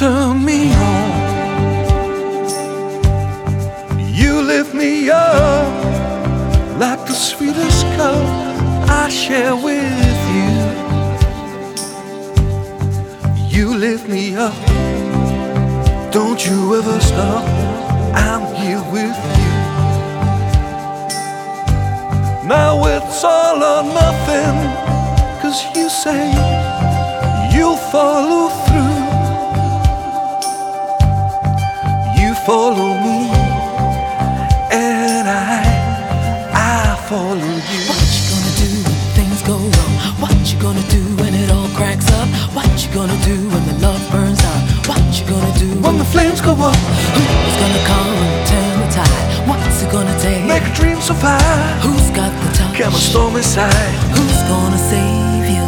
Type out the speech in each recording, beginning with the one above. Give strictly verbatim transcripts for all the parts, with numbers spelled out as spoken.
turn me on. You lift me up like the sweetest cup I share with you. You lift me up, don't you ever stop, I'm here with you. Now it's all or nothing, 'cause you say you'll follow through. You follow me, and I, I follow you. What you gonna do when things go wrong? What you gonna do when it all cracks up? What you gonna do when the love burns out? What you gonna do When the flames go up? Who's gonna come and turn the tide? What's it gonna take? Make a dream survive. Who's got the touch? Come a stormy side. Who's gonna save you?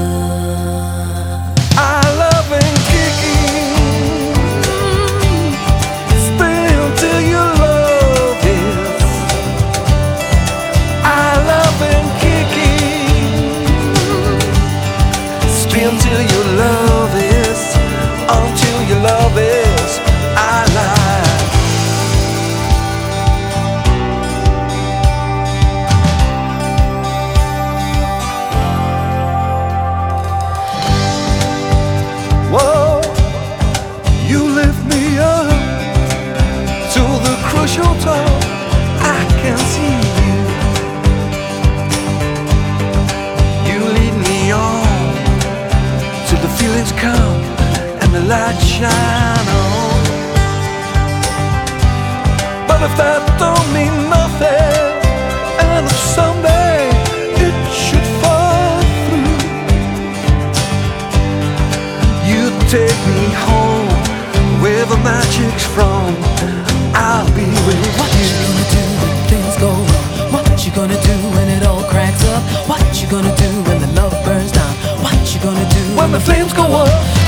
I love and kicking. Stay until your love is. I love and kicking. Stay until your love is. Until your love is. I lie. Whoa, you lift me up to the crucial top. I can see you. You lead me on till the feelings come and the light shine on. But if that don't mean nothing, and if someday it should fall through, you take me home where the magic's from. I'll be with What you. you gonna do when things go wrong? What you gonna do when it all cracks up? What you gonna do when the love burns down? What you gonna do When the flames go up?